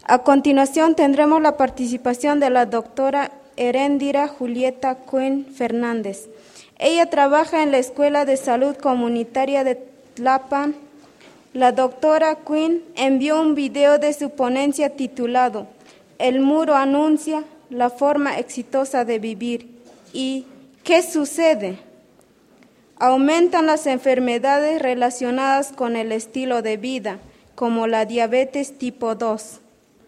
A continuación tendremos la participación de la doctora Heréndira Julieta Cuen Fernández. Ella trabaja en la Escuela de Salud Comunitaria de Tlalpan. La doctora Cuen envió un video de su ponencia titulado "El muro anuncia la forma exitosa de vivir". ¿Y qué sucede? Aumentan las enfermedades relacionadas con el estilo de vida, como la diabetes tipo 2.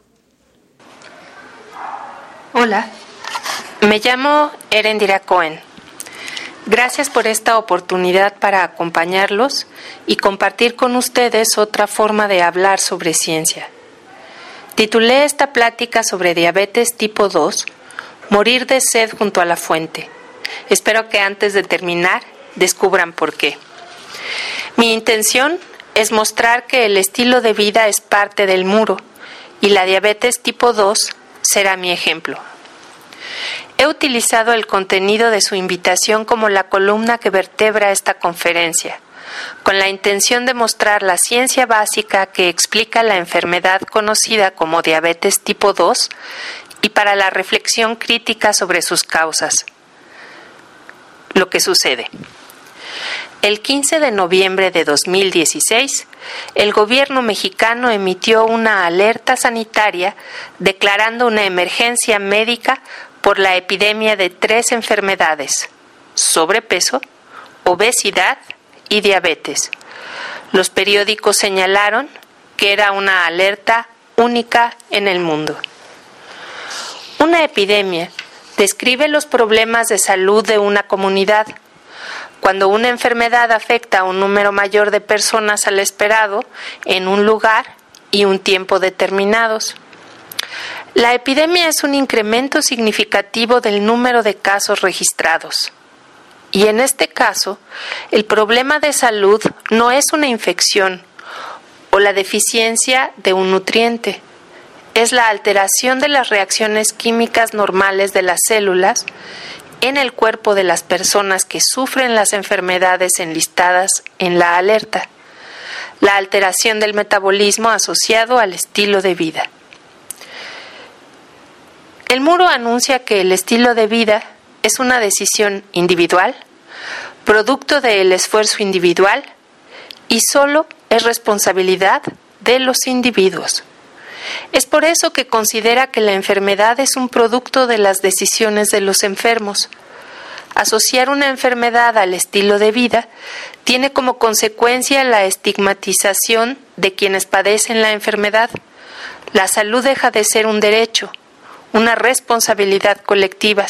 Hola, me llamo Heréndira Cohen. Gracias por esta oportunidad para acompañarlos y compartir con ustedes otra forma de hablar sobre ciencia. Titulé esta plática sobre diabetes tipo 2, Morir de sed junto a la fuente. Espero que antes de terminar descubran por qué. Mi intención es mostrar que el estilo de vida es parte del muro y la diabetes tipo 2 será mi ejemplo. He utilizado el contenido de su invitación como la columna que vertebra esta conferencia, con la intención de mostrar la ciencia básica que explica la enfermedad conocida como diabetes tipo 2 y para la reflexión crítica sobre sus causas. Lo que sucede. El 15 de noviembre de 2016, el gobierno mexicano emitió una alerta sanitaria declarando una emergencia médica por la epidemia de 3 enfermedades: sobrepeso, obesidad y diabetes. Los periódicos señalaron que era una alerta única en el mundo. Una epidemia describe los problemas de salud de una comunidad. Cuando una enfermedad afecta a un número mayor de personas al esperado, en un lugar y un tiempo determinados. La epidemia es un incremento significativo del número de casos registrados. Y en este caso, el problema de salud no es una infección o la deficiencia de un nutriente. Es la alteración de las reacciones químicas normales de las células en el cuerpo de las personas que sufren las enfermedades enlistadas en la alerta. La alteración del metabolismo asociado al estilo de vida. El muro anuncia que el estilo de vida es una decisión individual, producto del esfuerzo individual y solo es responsabilidad de los individuos. Es por eso que considera que la enfermedad es un producto de las decisiones de los enfermos. Asociar una enfermedad al estilo de vida tiene como consecuencia la estigmatización de quienes padecen la enfermedad. La salud deja de ser un derecho, una responsabilidad colectiva.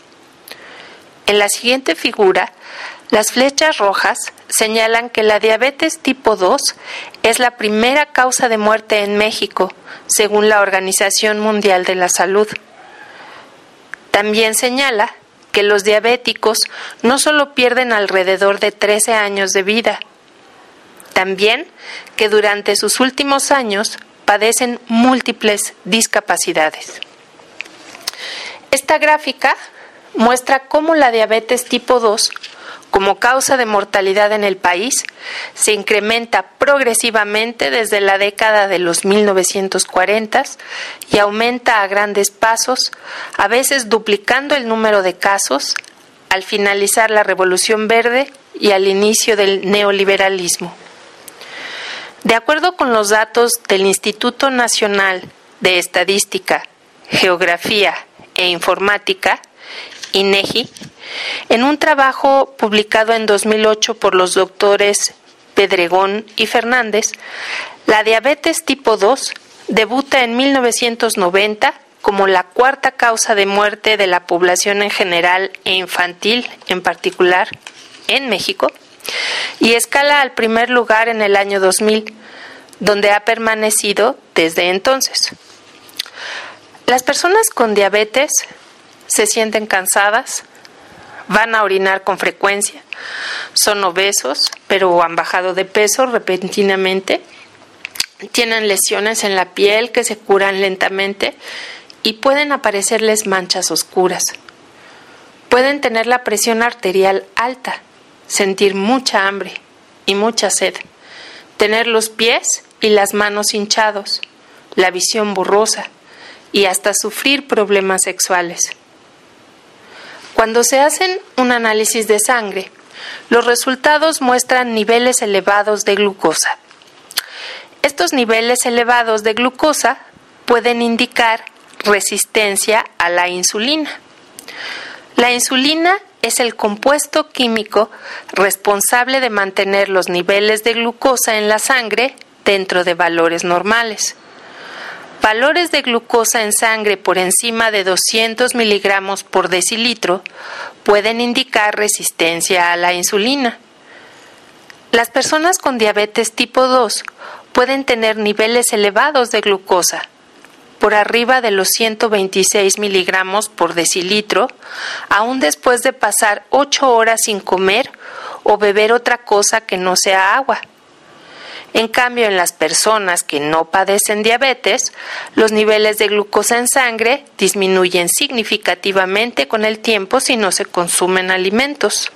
En la siguiente figura, las flechas rojas señalan que la diabetes tipo 2 es la primera causa de muerte en México, según la Organización Mundial de la Salud. También señala que los diabéticos no solo pierden alrededor de 13 años de vida, también que durante sus últimos años padecen múltiples discapacidades. Esta gráfica muestra cómo la diabetes tipo 2, como causa de mortalidad en el país, se incrementa progresivamente desde la década de los 1940 y aumenta a grandes pasos, a veces duplicando el número de casos al finalizar la Revolución Verde y al inicio del neoliberalismo. De acuerdo con los datos del Instituto Nacional de Estadística, Geografía e Informática, INEGI, en un trabajo publicado en 2008 por los doctores Pedregón y Fernández, la diabetes tipo 2 debuta en 1990 como la 4ª causa de muerte de la población en general e infantil en particular en México y escala al primer lugar en el año 2000, donde ha permanecido desde entonces. Las personas con diabetes se sienten cansadas, van a orinar con frecuencia, son obesos, pero han bajado de peso repentinamente, tienen lesiones en la piel que se curan lentamente y pueden aparecerles manchas oscuras. Pueden tener la presión arterial alta, sentir mucha hambre y mucha sed, tener los pies y las manos hinchados, la visión borrosa y hasta sufrir problemas sexuales. Cuando se hacen un análisis de sangre, los resultados muestran niveles elevados de glucosa. Estos niveles elevados de glucosa pueden indicar resistencia a la insulina. La insulina es el compuesto químico responsable de mantener los niveles de glucosa en la sangre dentro de valores normales. Valores de glucosa en sangre por encima de 200 miligramos por decilitro pueden indicar resistencia a la insulina. Las personas con diabetes tipo 2 pueden tener niveles elevados de glucosa, por arriba de los 126 miligramos por decilitro, aún después de pasar 8 horas sin comer o beber otra cosa que no sea agua. En cambio, en las personas que no padecen diabetes, los niveles de glucosa en sangre disminuyen significativamente con el tiempo si no se consumen alimentos.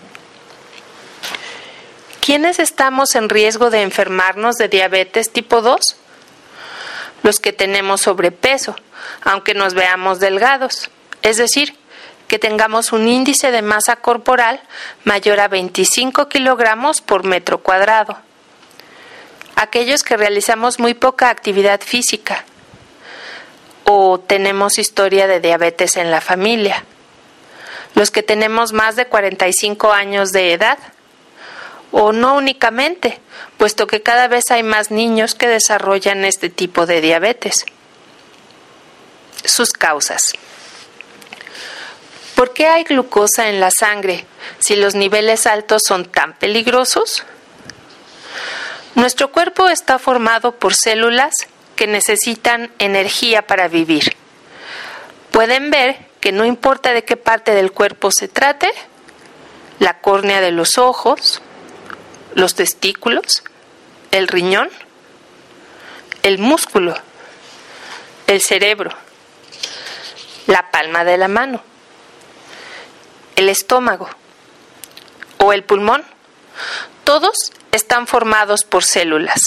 ¿Quiénes estamos en riesgo de enfermarnos de diabetes tipo 2? Los que tenemos sobrepeso, aunque nos veamos delgados, es decir, que tengamos un índice de masa corporal mayor a 25 kilogramos por metro cuadrado. Aquellos que realizamos muy poca actividad física o tenemos historia de diabetes en la familia. Los que tenemos más de 45 años de edad. O no únicamente, puesto que cada vez hay más niños que desarrollan este tipo de diabetes. Sus causas. ¿Por qué hay glucosa en la sangre si los niveles altos son tan peligrosos? Nuestro cuerpo está formado por células que necesitan energía para vivir. Pueden ver que no importa de qué parte del cuerpo se trate, la córnea de los ojos, los testículos, el riñón, el músculo, el cerebro, la palma de la mano, el estómago o el pulmón, todos están formados por células.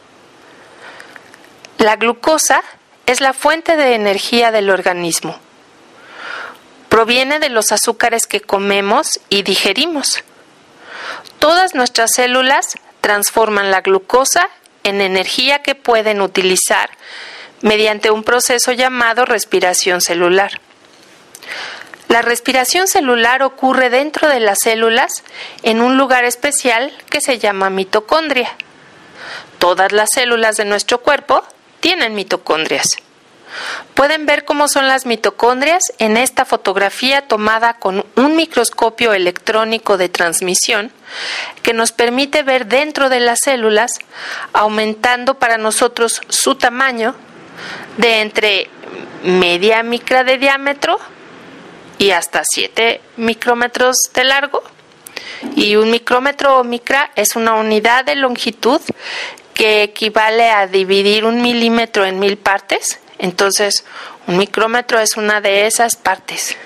La glucosa es la fuente de energía del organismo. Proviene de los azúcares que comemos y digerimos. Todas nuestras células transforman la glucosa en energía que pueden utilizar mediante un proceso llamado respiración celular. La respiración celular ocurre dentro de las células en un lugar especial que se llama mitocondria. Todas las células de nuestro cuerpo tienen mitocondrias. Pueden ver cómo son las mitocondrias en esta fotografía tomada con un microscopio electrónico de transmisión que nos permite ver dentro de las células, aumentando para nosotros su tamaño de entre media micra de diámetro y hasta 7 micrómetros de largo. Y un micrómetro o micra es una unidad de longitud que equivale a dividir un milímetro en 1000 partes. Entonces, un micrómetro es una de esas partes.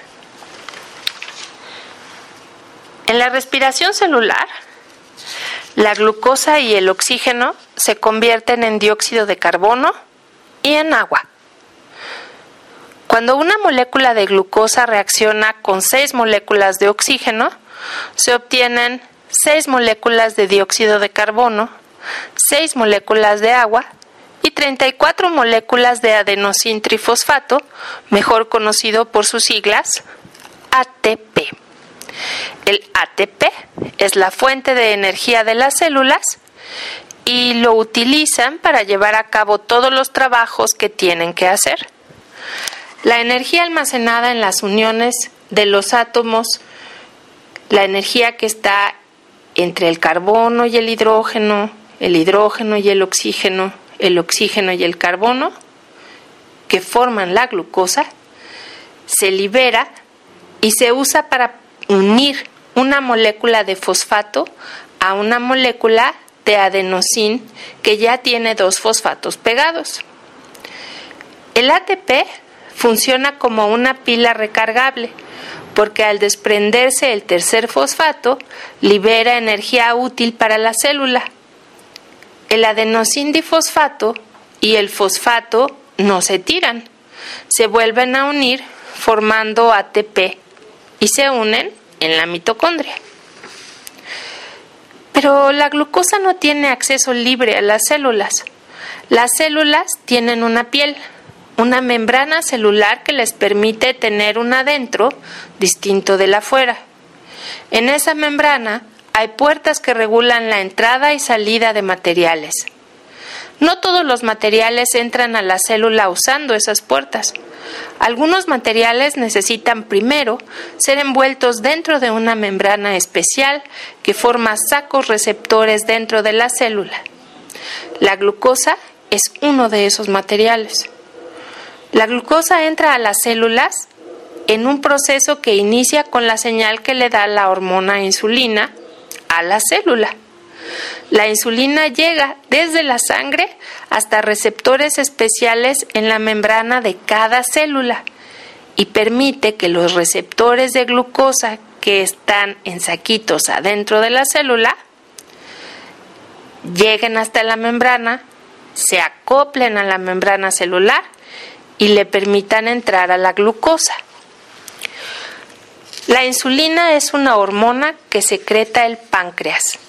En la respiración celular, la glucosa y el oxígeno se convierten en dióxido de carbono y en agua. Cuando una molécula de glucosa reacciona con 6 moléculas de oxígeno, se obtienen 6 moléculas de dióxido de carbono, 6 moléculas de agua y 34 moléculas de adenosín trifosfato, mejor conocido por sus siglas ATP. El ATP es la fuente de energía de las células y lo utilizan para llevar a cabo todos los trabajos que tienen que hacer. La energía almacenada en las uniones de los átomos, la energía que está entre el carbono y el hidrógeno y el oxígeno y el carbono, que forman la glucosa, se libera y se usa para unir una molécula de fosfato a una molécula de adenosín que ya tiene 2 fosfatos pegados. El ATP funciona como una pila recargable, porque al desprenderse el tercer fosfato, libera energía útil para la célula. El adenosín difosfato y el fosfato no se tiran, se vuelven a unir formando ATP y se unen en la mitocondria. Pero la glucosa no tiene acceso libre a las células. Las células tienen una piel, una membrana celular que les permite tener un adentro distinto del afuera. En esa membrana hay puertas que regulan la entrada y salida de materiales. No todos los materiales entran a la célula usando esas puertas. Algunos materiales necesitan primero ser envueltos dentro de una membrana especial que forma sacos receptores dentro de la célula. La glucosa es uno de esos materiales. La glucosa entra a las células en un proceso que inicia con la señal que le da la hormona insulina a la célula. La insulina llega desde la sangre hasta receptores especiales en la membrana de cada célula y permite que los receptores de glucosa que están en saquitos adentro de la célula lleguen hasta la membrana, se acoplen a la membrana celular y le permitan entrar a la glucosa. La insulina es una hormona que secreta el páncreas.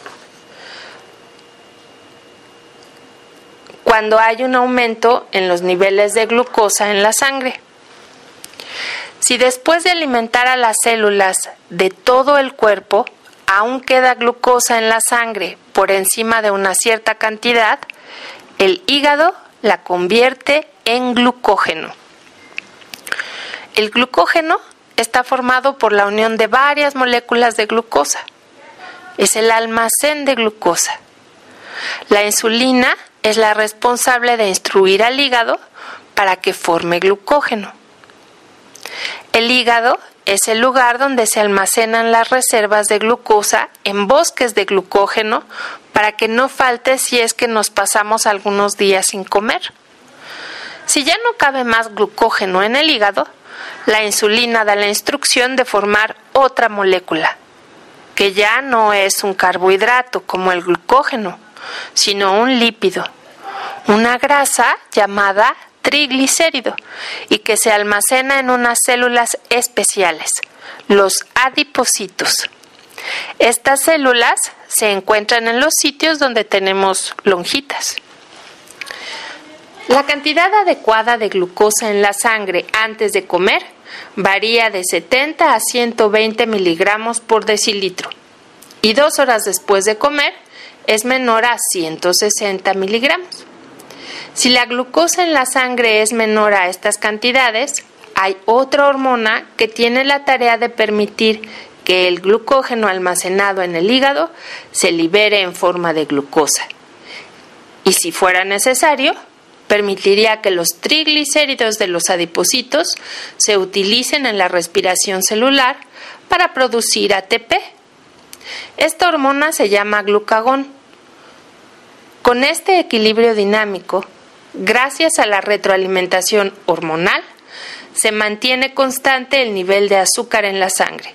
Cuando hay un aumento en los niveles de glucosa en la sangre. Si después de alimentar a las células de todo el cuerpo aún queda glucosa en la sangre por encima de una cierta cantidad, el hígado la convierte en glucógeno. El glucógeno está formado por la unión de varias moléculas de glucosa. Es el almacén de glucosa. La insulina es la responsable de instruir al hígado para que forme glucógeno. El hígado es el lugar donde se almacenan las reservas de glucosa en bosques de glucógeno para que no falte si es que nos pasamos algunos días sin comer. Si ya no cabe más glucógeno en el hígado, la insulina da la instrucción de formar otra molécula, que ya no es un carbohidrato como el glucógeno, sino un lípido, una grasa llamada triglicérido y que se almacena en unas células especiales, los adipocitos. Estas células se encuentran en los sitios donde tenemos lonjitas. La cantidad adecuada de glucosa en la sangre antes de comer varía de 70 a 120 miligramos por decilitro y 2 horas después de comer es menor a 160 miligramos. Si la glucosa en la sangre es menor a estas cantidades, hay otra hormona que tiene la tarea de permitir que el glucógeno almacenado en el hígado se libere en forma de glucosa. Y si fuera necesario, permitiría que los triglicéridos de los adipocitos se utilicen en la respiración celular para producir ATP. Esta hormona se llama glucagón. Con este equilibrio dinámico, gracias a la retroalimentación hormonal, se mantiene constante el nivel de azúcar en la sangre.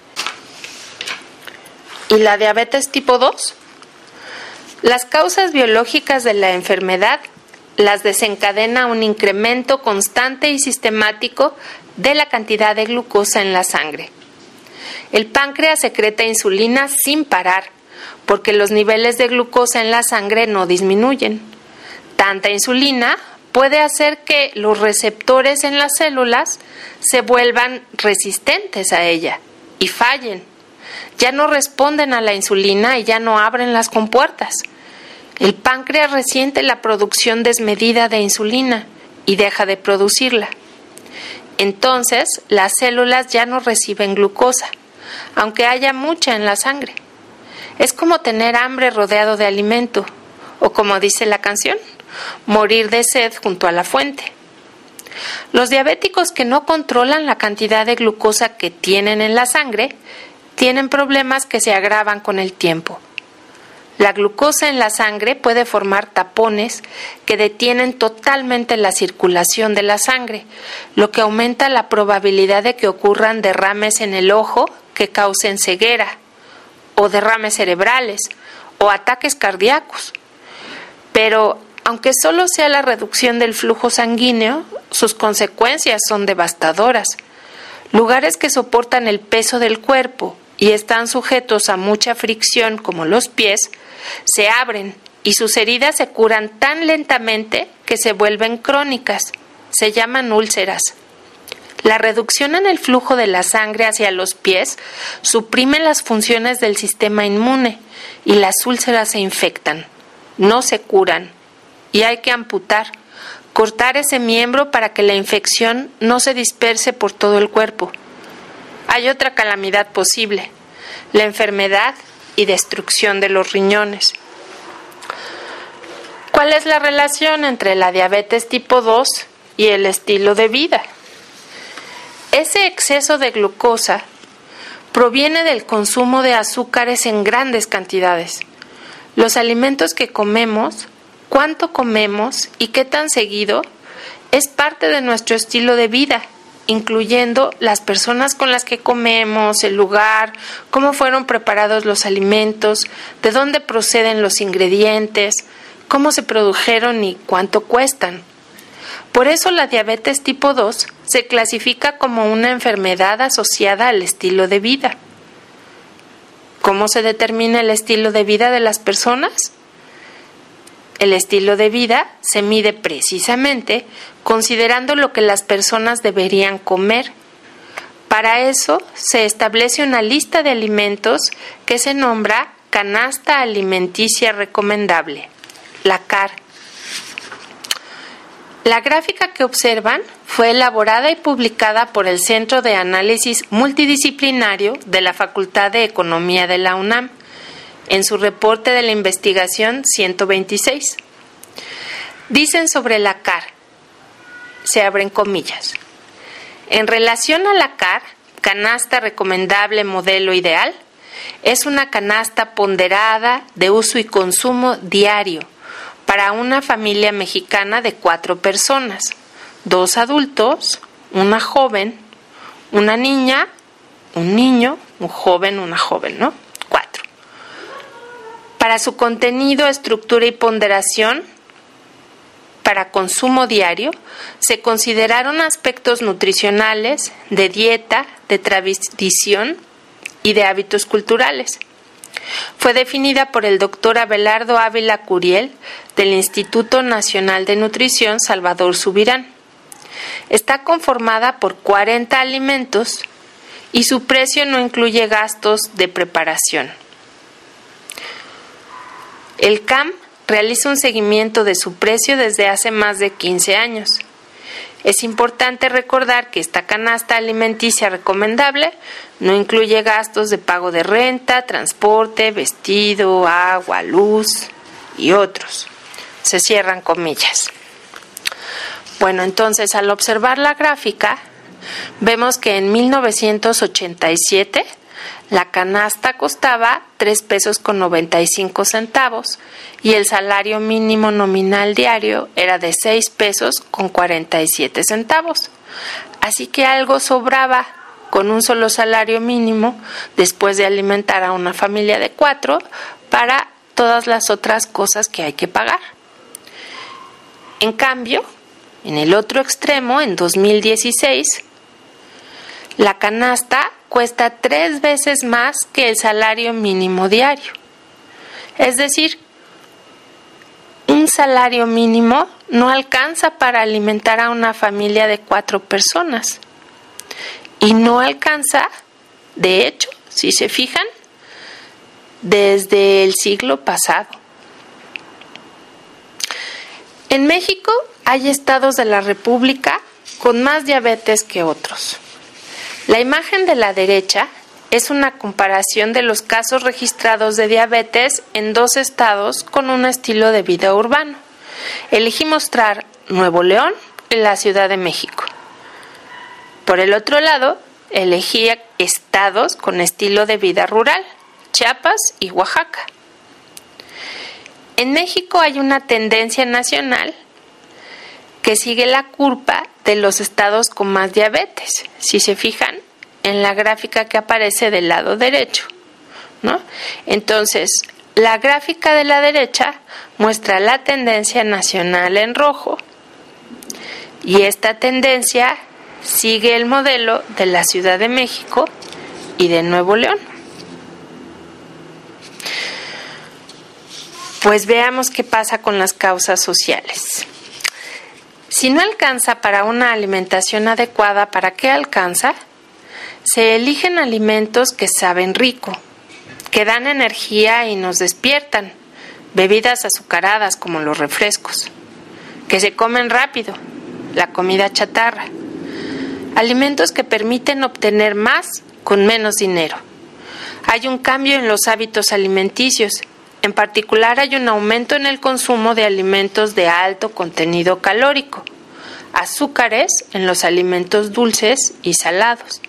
¿Y la diabetes tipo 2? Las causas biológicas de la enfermedad las desencadena un incremento constante y sistemático de la cantidad de glucosa en la sangre. El páncreas secreta insulina sin parar, porque los niveles de glucosa en la sangre no disminuyen. Tanta insulina puede hacer que los receptores en las células se vuelvan resistentes a ella y fallen. Ya no responden a la insulina y ya no abren las compuertas. El páncreas resiente la producción desmedida de insulina y deja de producirla. Entonces, las células ya no reciben glucosa, aunque haya mucha en la sangre. Es como tener hambre rodeado de alimento, o como dice la canción, morir de sed junto a la fuente. Los diabéticos que no controlan la cantidad de glucosa que tienen en la sangre tienen problemas que se agravan con el tiempo. La glucosa en la sangre puede formar tapones que detienen totalmente la circulación de la sangre, lo que aumenta la probabilidad de que ocurran derrames en el ojo que causen ceguera, o derrames cerebrales, o ataques cardíacos. Pero Aunque solo sea la reducción del flujo sanguíneo, sus consecuencias son devastadoras. Lugares que soportan el peso del cuerpo y están sujetos a mucha fricción, como los pies, se abren y sus heridas se curan tan lentamente que se vuelven crónicas. Se llaman úlceras. La reducción en el flujo de la sangre hacia los pies suprime las funciones del sistema inmune y las úlceras se infectan. No se curan y hay que amputar, cortar ese miembro para que la infección no se disperse por todo el cuerpo. Hay otra calamidad posible, la enfermedad y destrucción de los riñones. ¿Cuál es la relación entre la diabetes tipo 2 y el estilo de vida? Ese exceso de glucosa proviene del consumo de azúcares en grandes cantidades. Los alimentos que comemos, cuánto comemos y qué tan seguido es parte de nuestro estilo de vida, incluyendo las personas con las que comemos, el lugar, cómo fueron preparados los alimentos, de dónde proceden los ingredientes, cómo se produjeron y cuánto cuestan. Por eso la diabetes tipo 2 se clasifica como una enfermedad asociada al estilo de vida. ¿Cómo se determina el estilo de vida de las personas? El estilo de vida se mide precisamente considerando lo que las personas deberían comer. Para eso se establece una lista de alimentos que se nombra Canasta Alimenticia Recomendable, la CAR. La gráfica que observan fue elaborada y publicada por el Centro de Análisis Multidisciplinario de la Facultad de Economía de la UNAM, en su reporte de la investigación 126. Dicen sobre la CAR, se abren comillas, en relación a la CAR, canasta recomendable modelo ideal, es una canasta ponderada de uso y consumo diario para una familia mexicana de 4 personas, 2 adultos, una joven, una niña, un niño, un joven, una joven, ¿no? 4. Para su contenido, estructura y ponderación, para consumo diario, se consideraron aspectos nutricionales, de dieta, de tradición y de hábitos culturales. Fue definida por el Dr. Abelardo Ávila Curiel del Instituto Nacional de Nutrición Salvador Subirán. Está conformada por 40 alimentos y su precio no incluye gastos de preparación. El CAM realiza un seguimiento de su precio desde hace más de 15 años. Es importante recordar que esta canasta alimenticia recomendable no incluye gastos de pago de renta, transporte, vestido, agua, luz y otros. Se cierran comillas. Bueno, entonces al observar la gráfica, vemos que en 1987 la canasta costaba 3 pesos con 95 centavos y el salario mínimo nominal diario era de 6 pesos con 47 centavos. Así que algo sobraba con un solo salario mínimo después de alimentar a una familia de 4 para todas las otras cosas que hay que pagar. En cambio, en el otro extremo, en 2016, la canasta cuesta 3 veces más que el salario mínimo diario. Es decir, un salario mínimo no alcanza para alimentar a una familia de 4 personas. Y no alcanza, de hecho, si se fijan, desde el siglo pasado. En México hay estados de la República con más diabetes que otros. La imagen de la derecha es una comparación de los casos registrados de diabetes en 2 estados con un estilo de vida urbano. Elegí mostrar Nuevo León y la Ciudad de México. Por el otro lado, elegí estados con estilo de vida rural, Chiapas y Oaxaca. En México hay una tendencia nacional que sigue la curva de los estados con más diabetes, si se fijan en la gráfica que aparece del lado derecho, ¿no? Entonces, La gráfica de la derecha muestra la tendencia nacional en rojo y esta tendencia sigue el modelo de la Ciudad de México y de Nuevo León. Pues veamos qué pasa con las causas sociales. Si no alcanza para una alimentación adecuada, ¿para qué alcanza? Se eligen alimentos que saben rico, que dan energía y nos despiertan, bebidas azucaradas como los refrescos, que se comen rápido, la comida chatarra, alimentos que permiten obtener más con menos dinero. Hay un cambio en los hábitos alimenticios, en particular hay un aumento en el consumo de alimentos de alto contenido calórico, azúcares en los alimentos dulces y salados.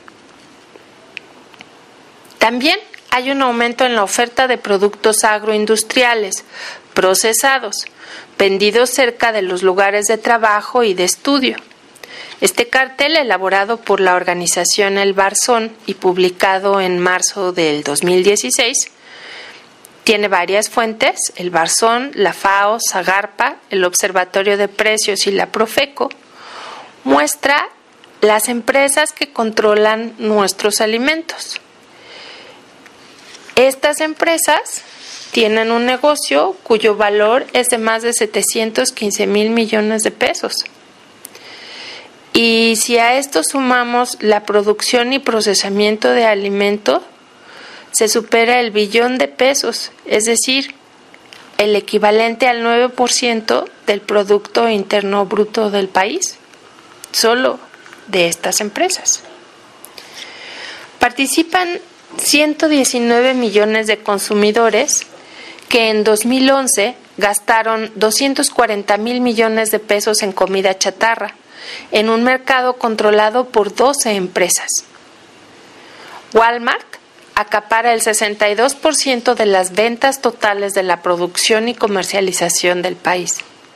También hay un aumento en la oferta de productos agroindustriales, procesados, vendidos cerca de los lugares de trabajo y de estudio. Este cartel, elaborado por la organización El Barzón y publicado en marzo del 2016, tiene varias fuentes: El Barzón, la FAO, Zagarpa, el Observatorio de Precios y la Profeco. Muestra las empresas que controlan nuestros alimentos. Estas empresas tienen un negocio cuyo valor es de más de 715 mil millones de pesos. Y si a esto sumamos la producción y procesamiento de alimento, se supera el billón de pesos, es decir, el equivalente al 9% del Producto Interno Bruto del país, solo de estas empresas. Participan 119 millones de consumidores que en 2011 gastaron 240 mil millones de pesos en comida chatarra, en un mercado controlado por 12 empresas. Walmart acapara el 62% de las ventas totales de la producción y comercialización del país.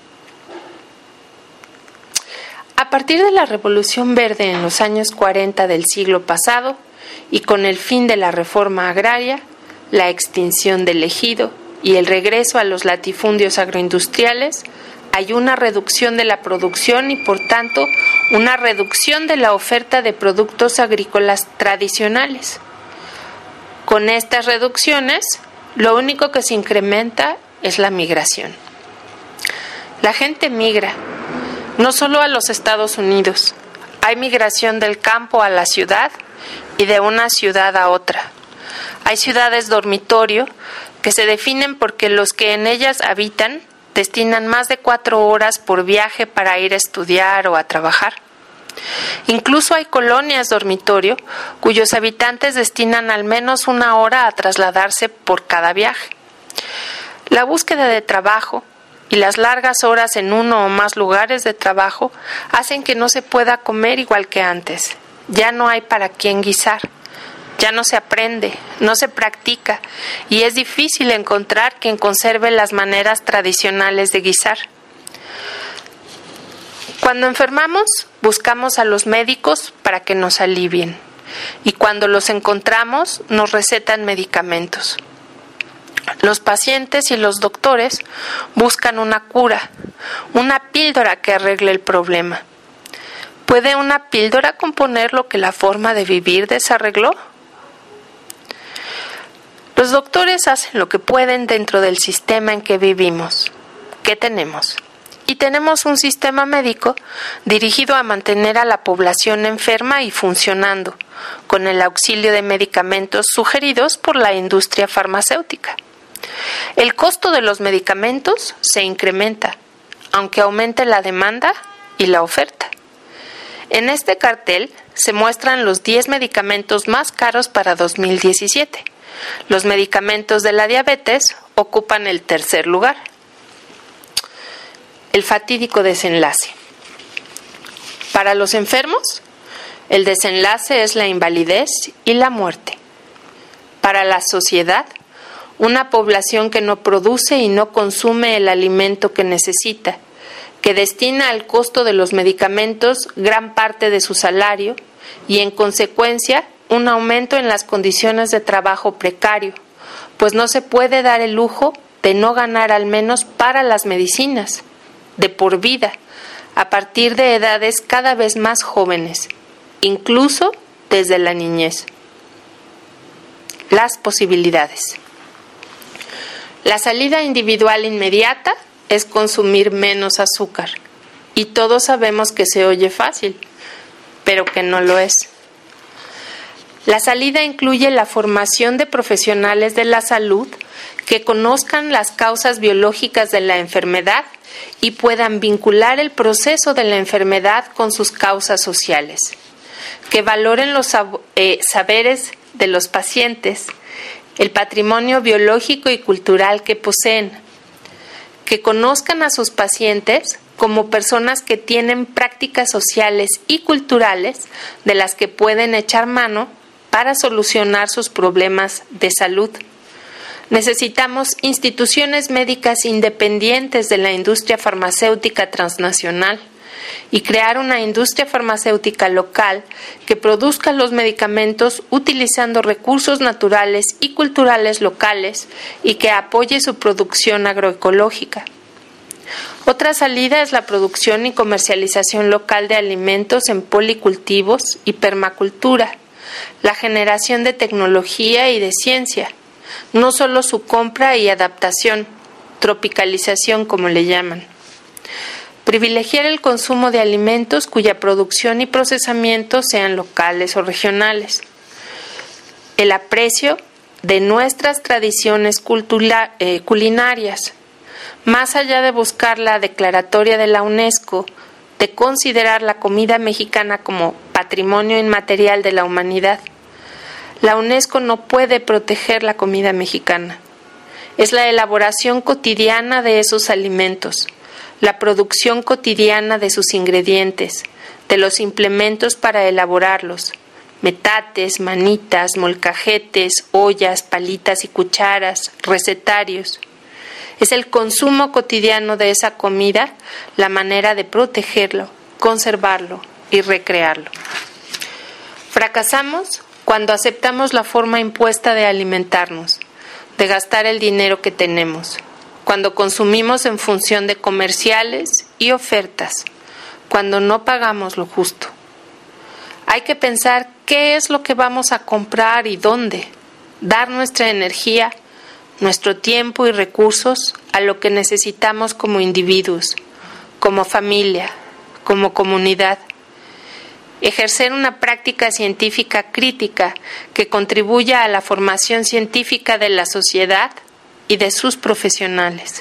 A partir de la Revolución Verde en los años 40 del siglo pasado y con el fin de la reforma agraria, la extinción del ejido y el regreso a los latifundios agroindustriales, hay una reducción de la producción y, por tanto, una reducción de la oferta de productos agrícolas tradicionales. Con estas reducciones, lo único que se incrementa es la migración. La gente migra, no solo a los Estados Unidos. Hay migración del campo a la ciudad y de una ciudad a otra. Hay ciudades dormitorio que se definen porque los que en ellas habitan destinan más de 4 horas por viaje para ir a estudiar o a trabajar. Incluso hay colonias dormitorio cuyos habitantes destinan al menos 1 hora a trasladarse por cada viaje. La búsqueda de trabajo y las largas horas en uno o más lugares de trabajo hacen que no se pueda comer igual que antes. Ya no hay para quién guisar. Ya no se aprende, no se practica y es difícil encontrar quien conserve las maneras tradicionales de guisar. Cuando enfermamos, buscamos a los médicos para que nos alivien y cuando los encontramos, nos recetan medicamentos. Los pacientes y los doctores buscan una cura, una píldora que arregle el problema. ¿Puede una píldora componer lo que la forma de vivir desarregló? Los doctores hacen lo que pueden dentro del sistema en que vivimos. ¿Qué tenemos? Y tenemos un sistema médico dirigido a mantener a la población enferma y funcionando, con el auxilio de medicamentos sugeridos por la industria farmacéutica. El costo de los medicamentos se incrementa, aunque aumente la demanda y la oferta. En este cartel se muestran los 10 medicamentos más caros para 2017. Los medicamentos de la diabetes ocupan el 3er lugar. El fatídico desenlace. Para los enfermos, el desenlace es la invalidez y la muerte. Para la sociedad, una población que no produce y no consume el alimento que necesita, que destina al costo de los medicamentos gran parte de su salario y, en consecuencia, un aumento en las condiciones de trabajo precario, pues no se puede dar el lujo de no ganar al menos para las medicinas, de por vida, a partir de edades cada vez más jóvenes, incluso desde la niñez. Las posibilidades. La salida individual inmediata es consumir menos azúcar, y todos sabemos que se oye fácil, pero que no lo es. La salida incluye la formación de profesionales de la salud que conozcan las causas biológicas de la enfermedad y puedan vincular el proceso de la enfermedad con sus causas sociales, que valoren los saberes de los pacientes, el patrimonio biológico y cultural que poseen, que conozcan a sus pacientes como personas que tienen prácticas sociales y culturales de las que pueden echar mano para solucionar sus problemas de salud. Necesitamos instituciones médicas independientes de la industria farmacéutica transnacional y crear una industria farmacéutica local que produzca los medicamentos utilizando recursos naturales y culturales locales y que apoye su producción agroecológica. Otra salida es la producción y comercialización local de alimentos en policultivos y permacultura, la generación de tecnología y de ciencia, no solo su compra y adaptación, tropicalización como le llaman. Privilegiar el consumo de alimentos cuya producción y procesamiento sean locales o regionales. El aprecio de nuestras tradiciones culinarias, más allá de buscar la declaratoria de la UNESCO, de considerar la comida mexicana como patrimonio inmaterial de la humanidad. La UNESCO no puede proteger la comida mexicana. Es la elaboración cotidiana de esos alimentos, la producción cotidiana de sus ingredientes, de los implementos para elaborarlos, metates, manitas, molcajetes, ollas, palitas y cucharas, recetarios. Es el consumo cotidiano de esa comida la manera de protegerlo, conservarlo y recrearlo. Fracasamos cuando aceptamos la forma impuesta de alimentarnos, de gastar el dinero que tenemos, cuando consumimos en función de comerciales y ofertas, cuando no pagamos lo justo. Hay que pensar qué es lo que vamos a comprar y dónde, dar nuestra energía, nuestro tiempo y recursos a lo que necesitamos como individuos, como familia, como comunidad. Ejercer una práctica científica crítica que contribuya a la formación científica de la sociedad y de sus profesionales.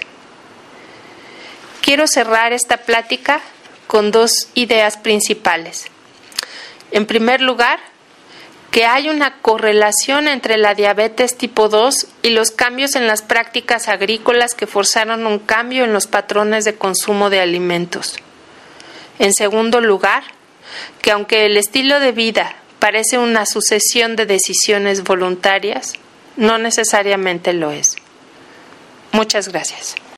Quiero cerrar esta plática con dos ideas principales. En primer lugar, que hay una correlación entre la diabetes tipo 2 y los cambios en las prácticas agrícolas que forzaron un cambio en los patrones de consumo de alimentos. En segundo lugar, que aunque el estilo de vida parece una sucesión de decisiones voluntarias, no necesariamente lo es. Muchas gracias.